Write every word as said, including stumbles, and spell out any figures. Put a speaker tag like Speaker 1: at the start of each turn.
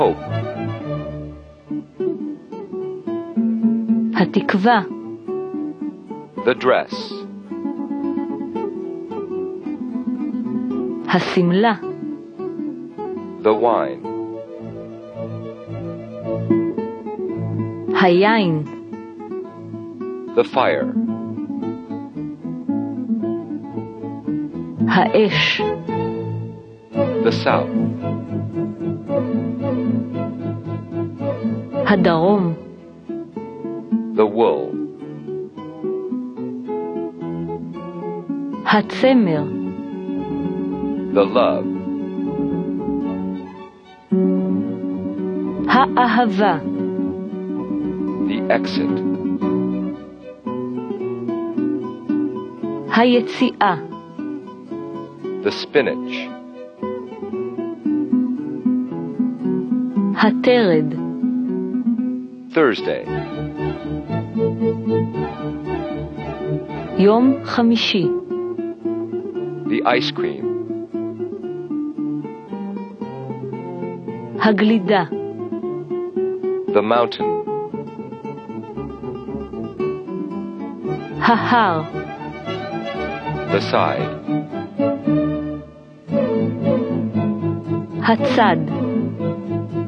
Speaker 1: hope,
Speaker 2: התקווה,
Speaker 1: the dress,
Speaker 2: השמלה,
Speaker 1: the wine,
Speaker 2: היין,
Speaker 1: the fire,
Speaker 2: האש,
Speaker 1: the south,
Speaker 2: הדרום,
Speaker 1: the wool,
Speaker 2: הצמר,
Speaker 1: the love,
Speaker 2: האהבה,
Speaker 1: the exit,
Speaker 2: היציאה,
Speaker 1: the spinach,
Speaker 2: התרד,
Speaker 1: Thursday,
Speaker 2: יום חמישי,
Speaker 1: the ice cream,
Speaker 2: הגלידה,
Speaker 1: the mountain,
Speaker 2: ההר,
Speaker 1: the side,
Speaker 2: הצד,